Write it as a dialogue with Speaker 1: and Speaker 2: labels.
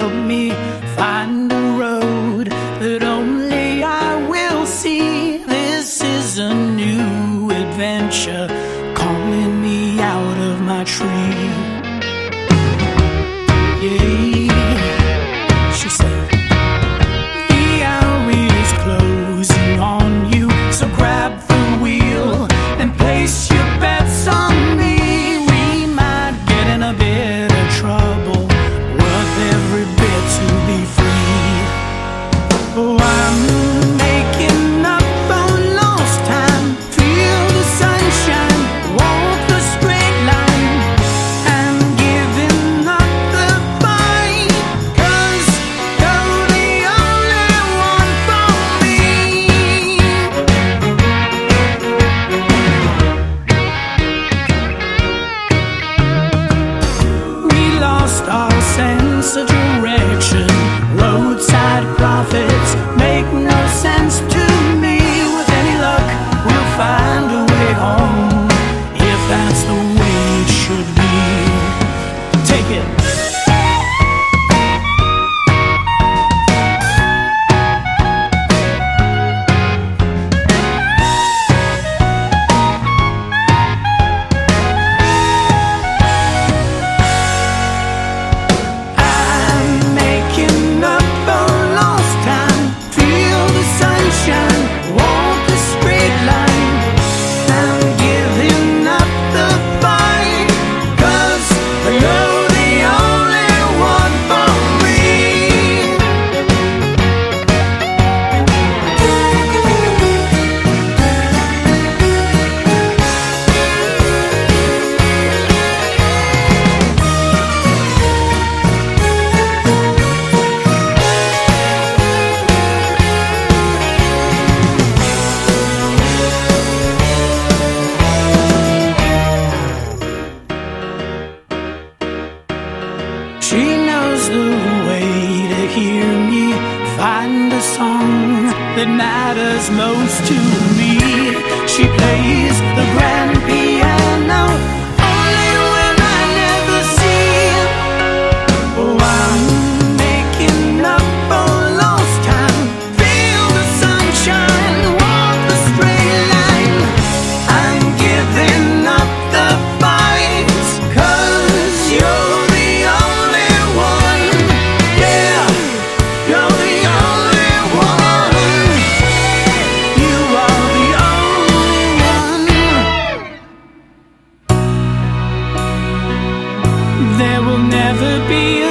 Speaker 1: help me find a road that only I will see. This is a new adventure calling me out of my tree. Yeah, she said, the hour is closing on you, so grab the wheel and place your bets on me. We might get in a bit of trouble, worth every bit to be free. Oh, I'm making up for lost time. Feel the sunshine, walk the straight line. I'm giving up the fight, 'cause you're the only one for me. We lost our sense of direction. Roadside prophets make no sense to me. With any luck, we'll find a way home, if that's the way it should be. Take it. I'm making up for lost time. Feel the sunshine, walk the straight line. I'm giving up the fight, 'cause you're the only one for me. She knows the way to hear me find a song that matters most to me. She plays the grand piano only when I never see. Oh, I'm making up for lost time. Feel the sunshine, walk the straight line. I'm giving up the fight, 'cause you're the only one. Yeah, you're the only one. You are the only one. There will never be a